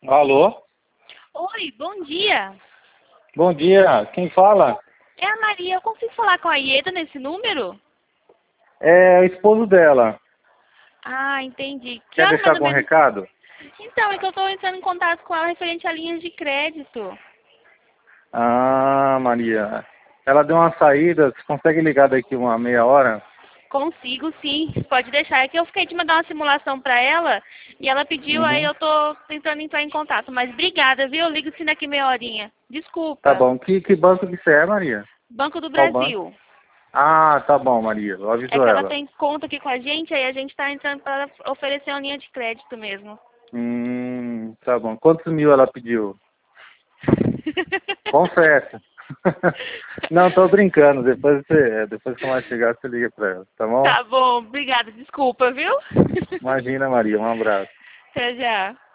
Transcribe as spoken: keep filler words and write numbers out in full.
Alô? Oi, bom dia. Bom dia, quem fala? É a Maria. Eu consigo falar com a Ieda nesse número? É o esposo dela. Ah, entendi. Que Quer hora deixar mais ou algum menos? recado? Então, é que eu estou entrando em contato com ela referente a linhas de crédito. Ah, Maria. Ela deu uma saída, você consegue ligar daqui uma meia hora? Consigo, sim. Pode deixar. É que eu fiquei de mandar uma simulação para ela e ela pediu, aí Uhum. eu tô tentando entrar em contato. Mas obrigada, viu? Eu ligo sim daqui meia horinha. Tá Desculpa. bom. Que, que banco que você é, Maria? Banco do Qual banco? Brasil. Ah, tá bom, Maria. Eu É aviso que ela ela. tem conta aqui com a gente, aí a gente está entrando para oferecer uma linha de crédito mesmo. Hum, tá bom. Quantos mil ela pediu? Confessa. Não, tô brincando. Depois você, depois que ela chegar, você liga pra ela, tá bom? Tá bom, obrigada. Desculpa, viu? Imagina, Maria. Um abraço. Até já.